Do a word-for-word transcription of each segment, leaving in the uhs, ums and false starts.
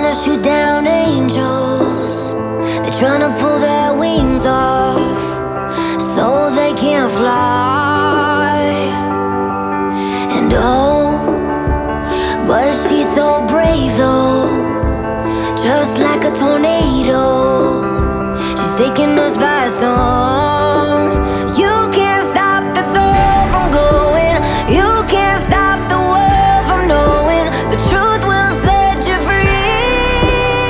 trying to shoot down angels. They're trying to pull their wings off so they can't fly. And oh, but she's so brave though, just like a tornado. She's taking us by storm. You can't stop the girl from going. You can't stop the world from knowing the truth will set you free.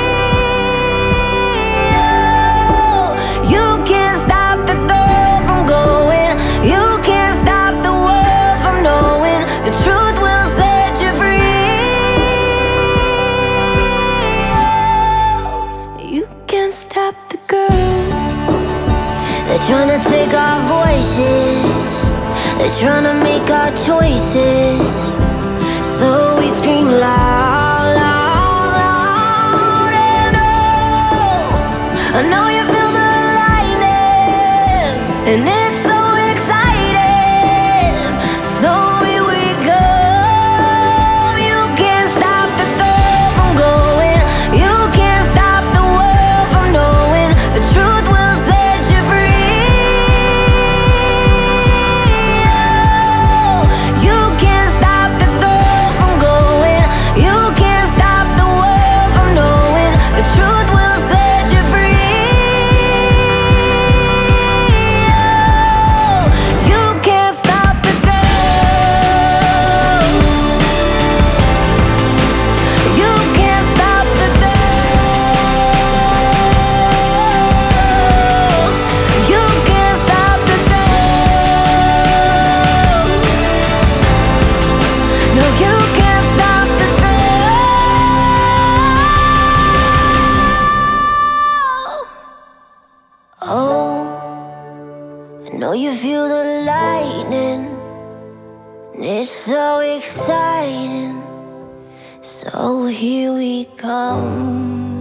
Oh, you can't stop the girl from going. You can't stop the world from knowing the truth will set you free. Oh, you can't stop the girl. They're trying to take our voices. They're trying to make our choices. So we scream loud, loud, loud. And oh, I know you feel the lightning, and it's so exciting. So here we go. You can't stop the girl from going. You can't stop the world from knowing the truth will set you free. Oh, you can't stop the girl from going. You can't stop the world from knowing the truth will set you free. Oh, you can't stop the girl. You can't stop the girl. You can't stop the girl. No, you can't stop the girl. Oh, I know you feel the lightning, and it's so exciting. So here we come.